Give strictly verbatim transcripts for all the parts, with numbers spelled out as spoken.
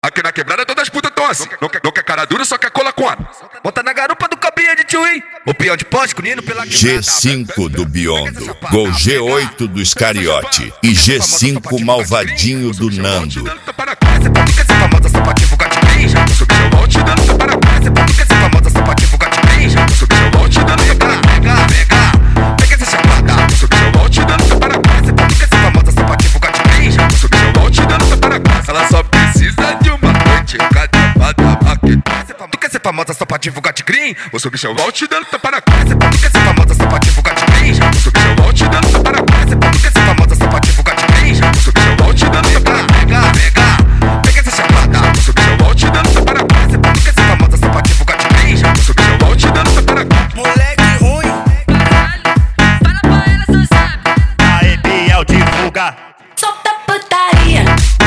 Aqui na quebrada todas as putas tão assim. Não quer, não quer cara dura, só quer cola com ano. Bota na garupa do cabinha de tchuí. O peão de pós, nino pela quebrada. G cinco do Biondo, Gol G oito do Iscariote e G cinco Malvadinho do Nando. Ela só precisa de uma noite cadepada aqui. Tu quer ser famosa só pra divulgar tigrinho? Vou subir seu vol te dando tapa na cara. Tu quer ser famosa só pra divulgar tigrinho? Vou subir seu vol te dando tapa na cara. Tu quer ser famosa só pra divulgar tigrinho? Vou subir seu vol te dando tapa na cara. Pega, pega, pega essa chapada. Vou subir seu vol te dando tapa na cara. Tu quer ser famosa só pra divulgar tigrinho? Vou subir seu vol te dando tapa na cara. Moleque ruim, Fala pra ela, só sabe. aí Biel divulga. Solta putaria.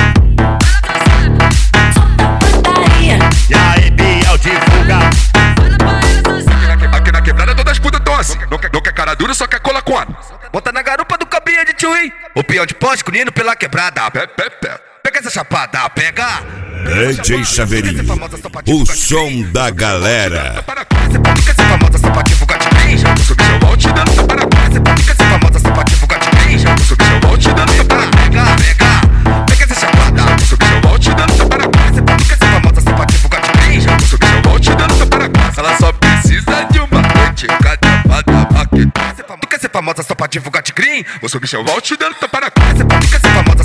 E aí Biel divulga. Fala pra ela, só sabe. Aqui na quebrada todas as putas tão assim. Não quer, não quer cara dura, só quer cola com ano. Bota na garupa do cabinha de tchuí. O peão de pós, nino pela quebrada. Pé, pé, pé. Pega essa chapada, pega. D J Chaveirinho, o som da galera. Tu quer ser famosa só pra divulgar tigrinho? Vou subir seu vol te dando tapa na cara. Tu quer ser famosa só pra divulgar tigrinho? Vou subir seu vol te dando tapa na cara. Pega, pega, pega essa chapada. Vou subir seu vol te dando tapa na cara. Tu quer ser famosa só pra divulgar tigrinho? Vou subir seu vol te dando tapa na cara. Ela só precisa de uma noite cadepada aqui. Tu quer ser famosa só pra divulgar tigrinho? Vou subir seu vol te dando tapa na cara. Tu quer ser famosa